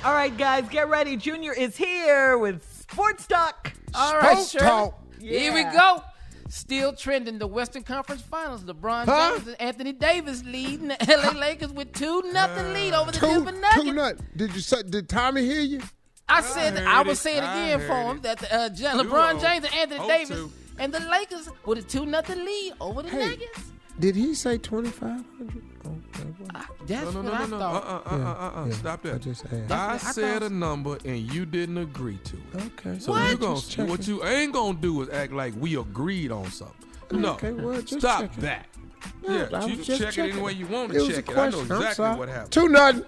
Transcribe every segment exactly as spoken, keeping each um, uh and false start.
All right, guys, get ready. Junior is here with Sports Talk. All right, Sports Shirley. Talk. Yeah. Here we go. Still trending the Western Conference Finals. LeBron Huh? James and Anthony Davis leading the L A Lakers with two nothing lead over the Two, Denver Nuggets. two nut. Did you say? Did Tommy hear you? I said heard I will it. say it I again heard for him it. that uh, Ja- Two LeBron oh. James and Anthony Oh, Davis two. and the Lakers with a two nothing lead over the Hey. Nuggets. Did he say twenty-five hundred? Oh, I, that's No, no, what no, I no, no. thought. Uh, uh, uh, uh, uh. Yeah, Stop I that. just asked. I That's what I said thought. a number and you didn't agree to it. Okay. So What? you gonna Just checking. what you ain't gonna do is act like we agreed on something. No. Okay, well, just Stop checking. that. No, Yeah, I you was can just check it checking. any way you want It to was a check it. I know question. I'm exactly sorry. what happened. Two nothing.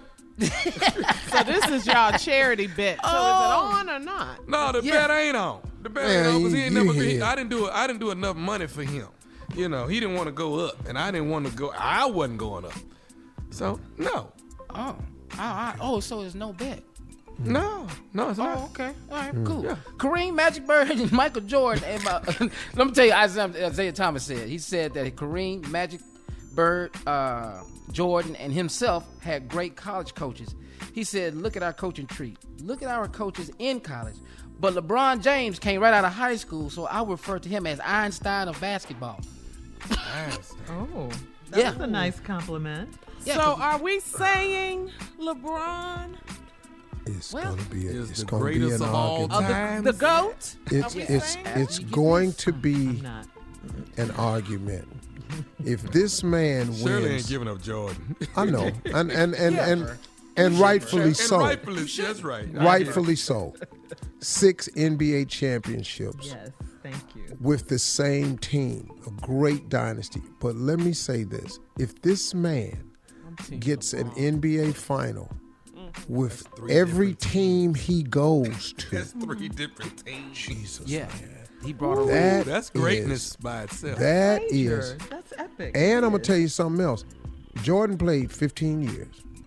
So this is y'all charity bet. So Oh. is it on or not? No, the Yeah. bet ain't on. The bet Man, ain't on because he ain't you- never. you He, here. I didn't do it. I didn't do enough money for him. You know, he didn't want to go up, and I didn't want to go. I wasn't going up. So no, Oh, all right. Oh, so it's no bet. no, no, it's not. Oh, okay. All right, Mm. cool. Yeah. Kareem, Magic Bird, and Michael Jordan. And my, let me tell you, Isaiah, Isaiah Thomas said. He said that Kareem, Magic Bird, uh, Jordan, and himself had great college coaches. He said, look at our coaching tree. Look at our coaches in college. But LeBron James came right out of high school, so I refer to him as Einstein of basketball. Nice. Oh, Yeah. that's a nice compliment. Yeah, so 'cause- are we saying LeBron, It's Well, gonna be. A, Is it's the gonna be greatest an of all argument. time. the GOAT? It's Are we it's saying? it's You get going this? to be I'm not. an argument. If this man Shirley ain't wins, giving up Jordan. I know, and and and Yeah. and, and rightfully and so, rightfully, that's right. rightfully so. Six N B A championships Yes, thank you. with the same team, a great dynasty. But let me say this: if this man gets an N B A final with three every different team he goes to, That's three different teams. Jesus, Yeah. man. He brought a That That's greatness is- by itself. that Major. is. That's epic. And I'm It gonna tell is. you something else. Jordan played fifteen years.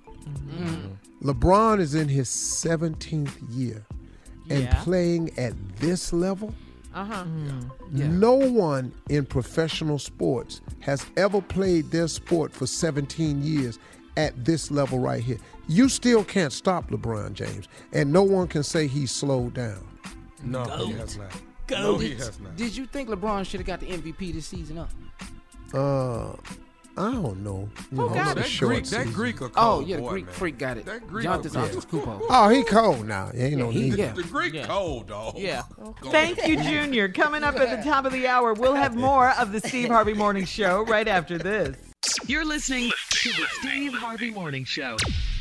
LeBron is in his seventeenth year, and Yeah. playing at this level. Uh-huh. Yeah. No one in professional sports has ever played their sport for seventeen years at this level right here. You still can't stop LeBron James, and no one can say he's slowed down. No, he has not. No, he has not. Did you think LeBron should have got the M V P this season up? Uh, I don't know. You know, got it's a that short Greek, that season. Greek a Oh, cold yeah, the boy, Greek man. freak got it. That Greek, Giannis yeah. Antetokounmpo. Oh, he cold now. Ain't no he- need. yeah. The Greek Yeah. cold dog. Yeah. Thank you, Junior. Coming up at the top of the hour, we'll have more of the Steve Harvey Morning Show right after this. You're listening to the Steve Harvey Morning Show.